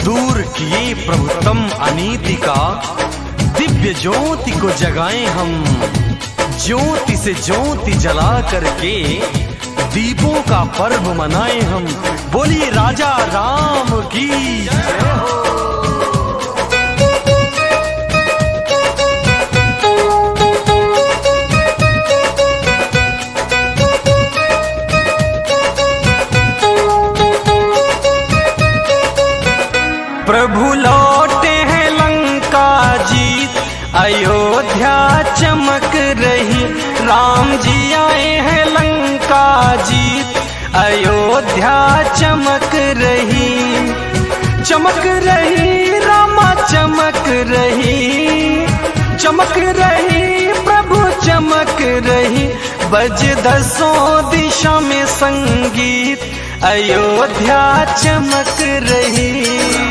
दूर किए प्रभु तम अनीति का, दिव्य ज्योति को जगाएं हम। ज्योति से ज्योति जला करके दीपों का पर्व मनाएं हम। बोलिए राजा राम की जय हो। प्रभु लौटे हैं लंका जीत, अयोध्या चमक रही। राम जी आए हैं लंका जीत, अयोध्या चमक रही। चमक रही रामा चमक रही, चमक रही प्रभु चमक रही। बज दसों दिशा में संगीत, अयोध्या चमक रही।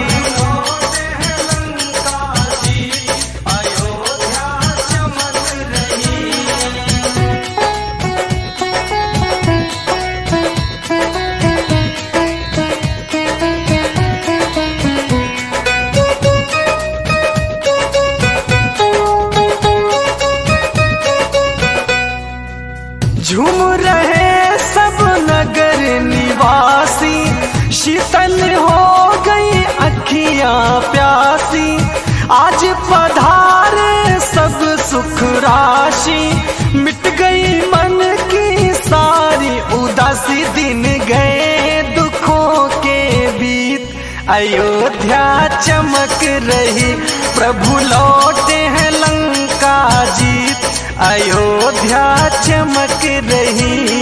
झूम रहे सब नगर निवासी, शीतल हो गई अखियां प्यासी। आज पधारे सब सुख राशि, मिट गई मन की सारी उदासी। दिन गए दुखों के बीत, अयोध्या चमक रही। प्रभु लौटे हैं लंका जीत, अयोध्या चमक रही।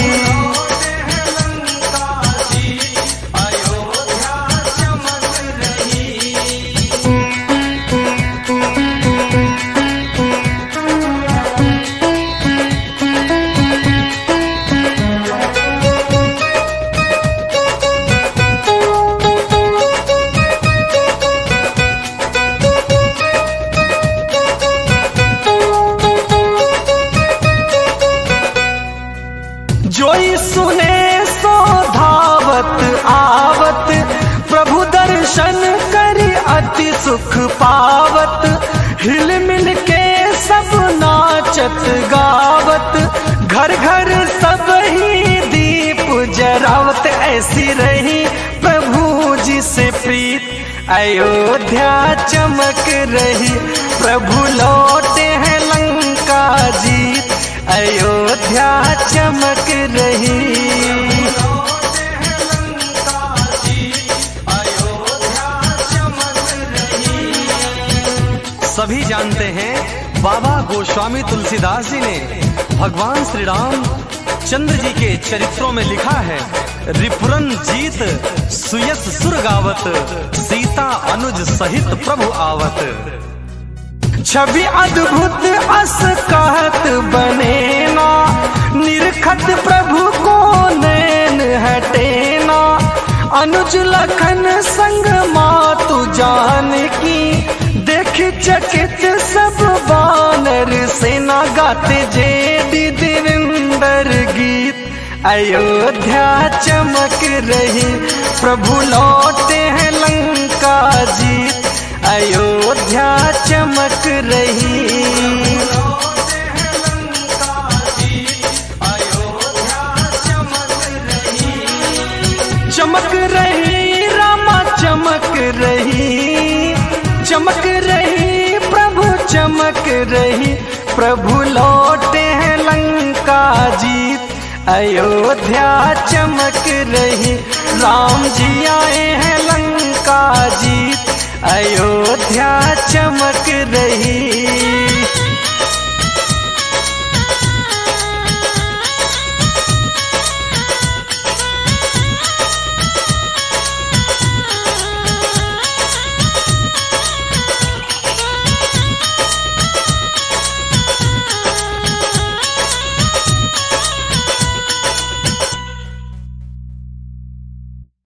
जोई सुने सो धावत आवत, प्रभु दर्शन करी अति सुख पावत। हिल मिल के सब नाचत गावत, घर घर सब ही दीप जरावत। ऐसी रही प्रभु जी से प्रीत, अयोध्या चमक रही। प्रभु लौटे हैं लंका जीत, अयोध्या चमक रही। सभी जानते हैं बाबा गोस्वामी तुलसीदास जी ने भगवान श्री राम चंद्र जी के चरित्रों में लिखा है, रिपुरन जीत सुयस सुर गावत, सीता अनुज सहित प्रभु आवत। छवि अद्भुत अस कहत बनेना, निरखत प्रभु को नैन हटेना। अनुज लखन संग मातु जानकी, देख चकित सब वानर सेना। गाते जे देवेंद्र गीत, अयोध्या चमक रही। प्रभु लौटे हैं लंका जीत, अयोध्या चमक रही। चमक रही रामा चमक रही, चमक रही प्रभु चमक रही। प्रभु लौटे हैं लंका जीत, अयोध्या चमक रही। राम जी आए हैं लंका जीत, अयोध्या चमक रही।